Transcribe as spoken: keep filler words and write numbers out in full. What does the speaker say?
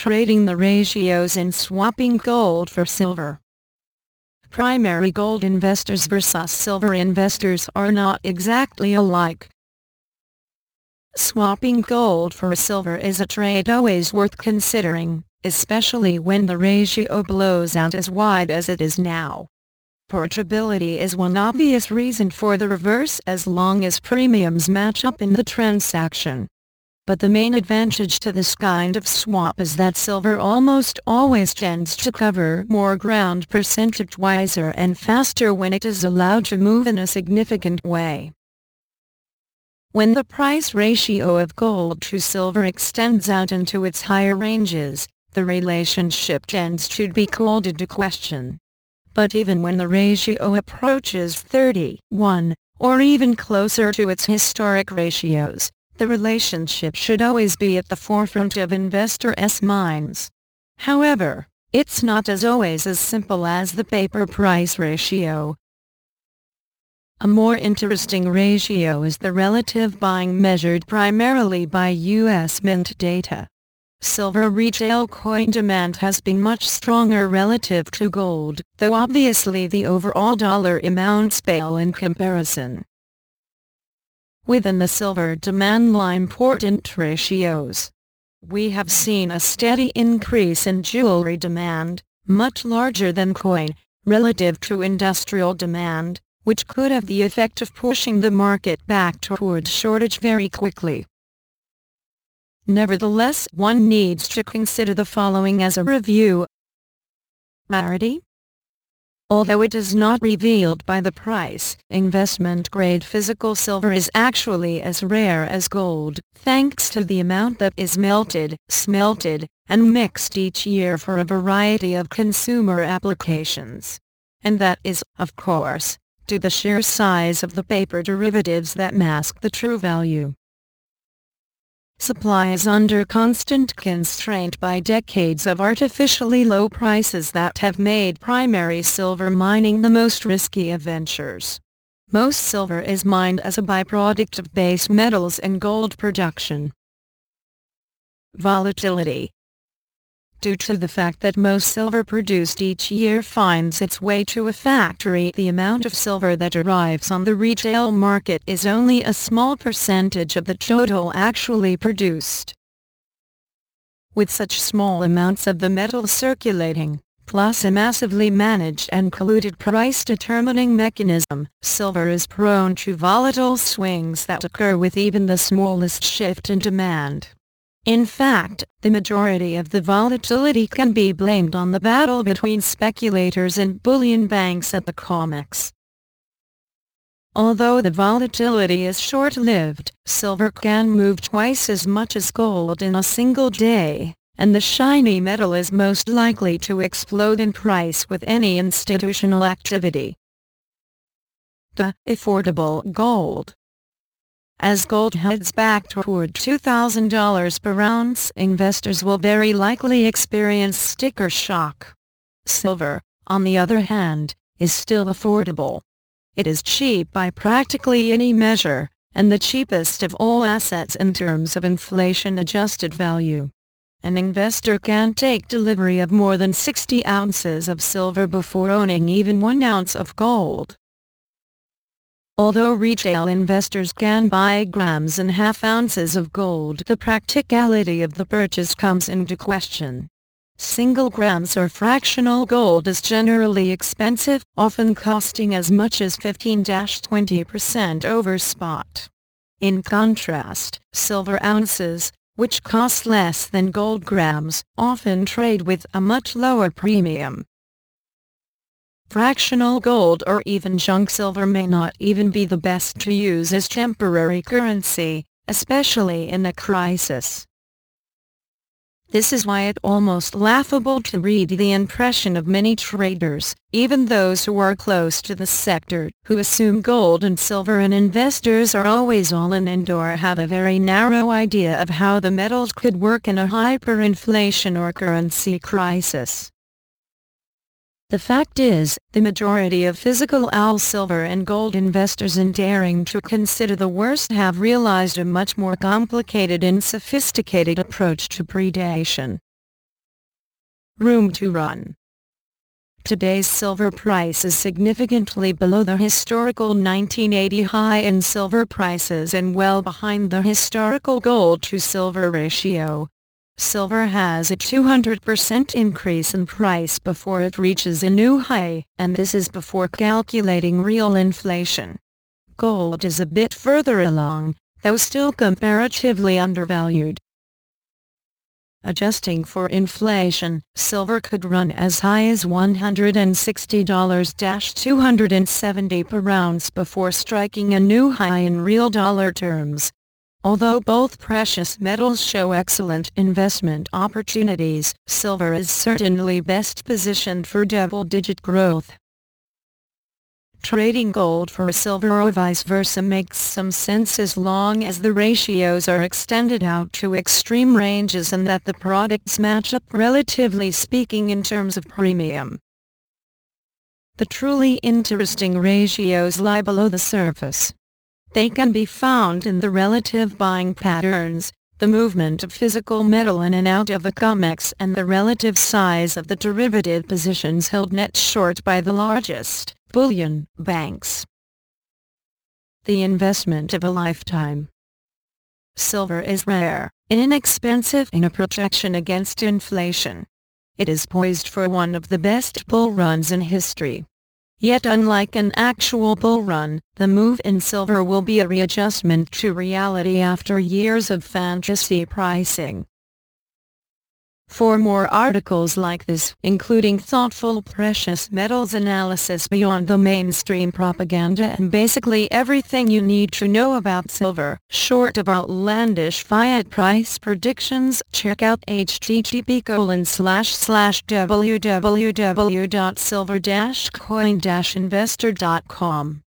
trading the ratios in swapping gold for silver. Primary gold investors versus silver investors are not exactly alike. Swapping gold for silver is a trade always worth considering, especially when the ratio blows out as wide as it is now. Portability is one obvious reason for the reverse as long as premiums match up in the transaction. But the main advantage to this kind of swap is that silver almost always tends to cover more ground percentage-wiser and faster when it is allowed to move in a significant way. When the price ratio of gold to silver extends out into its higher ranges, the relationship tends to be called into question. But even when the ratio approaches thirty-one, or even closer to its historic ratios, the relationship should always be at the forefront of investors' minds. However, it's not as always as simple as the paper price ratio. A more interesting ratio is the relative buying measured primarily by U S Mint data. Silver retail coin demand has been much stronger relative to gold, though obviously the overall dollar amounts pale in comparison. Within the silver demand line important ratios, we have seen a steady increase in jewelry demand, much larger than coin, relative to industrial demand, which could have the effect of pushing the market back towards shortage very quickly. Nevertheless, one needs to consider the following as a review. Rarity. Although it is not revealed by the price, investment-grade physical silver is actually as rare as gold, thanks to the amount that is melted, smelted, and mixed each year for a variety of consumer applications. And that is, of course, to the sheer size of the paper derivatives that mask the true value. Supply is under constant constraint by decades of artificially low prices that have made primary silver mining the most risky of ventures. Most silver is mined as a byproduct of base metals and gold production. Volatility. Due to the fact that most silver produced each year finds its way to a factory, the amount of silver that arrives on the retail market is only a small percentage of the total actually produced. With such small amounts of the metal circulating, plus a massively managed and colluded price-determining mechanism, silver is prone to volatile swings that occur with even the smallest shift in demand. In fact, the majority of the volatility can be blamed on the battle between speculators and bullion banks at the COMEX. Although the volatility is short-lived, silver can move twice as much as gold in a single day, and the shiny metal is most likely to explode in price with any institutional activity. The affordable gold. As gold heads back toward two thousand dollars per ounce, investors will very likely experience sticker shock. Silver, on the other hand, is still affordable. It is cheap by practically any measure, and the cheapest of all assets in terms of inflation-adjusted value. An investor can take delivery of more than sixty ounces of silver before owning even one ounce of gold. Although retail investors can buy grams and half ounces of gold, the practicality of the purchase comes into question. Single grams or fractional gold is generally expensive, often costing as much as fifteen to twenty percent over spot. In contrast, silver ounces, which cost less than gold grams, often trade with a much lower premium. Fractional gold or even junk silver may not even be the best to use as temporary currency, especially in a crisis. This is why it's almost laughable to read the impression of many traders, even those who are close to the sector, who assume gold and silver and investors are always all in and or have a very narrow idea of how the metals could work in a hyperinflation or currency crisis. The fact is, the majority of physical all silver and gold investors in daring to consider the worst have realized a much more complicated and sophisticated approach to predation. room to run. Today's silver price is significantly below the historical nineteen eighty high in silver prices and well behind the historical gold-to-silver ratio. Silver has a two hundred percent increase in price before it reaches a new high, and this is before calculating real inflation. Gold is a bit further along, though still comparatively undervalued. Adjusting for inflation, silver could run as high as one hundred sixty to two hundred seventy dollars per ounce before striking a new high in real dollar terms. Although both precious metals show excellent investment opportunities, silver is certainly best positioned for double-digit growth. Trading gold for silver or vice versa makes some sense as long as the ratios are extended out to extreme ranges and that the products match up relatively speaking in terms of premium. The truly interesting ratios lie below the surface. They can be found in the relative buying patterns, the movement of physical metal in and out of a COMEX, and the relative size of the derivative positions held net short by the largest bullion banks. The investment of a lifetime. Silver is rare, inexpensive and a protection against inflation. It is poised for one of the best bull runs in history. Yet unlike an actual bull run, the move in silver will be a readjustment to reality after years of fantasy pricing. For more articles like this, including thoughtful precious metals analysis beyond the mainstream propaganda and basically everything you need to know about silver, short of outlandish fiat price predictions, check out h t t p colon slash slash w w w dot silver dash coin dash investor dot com.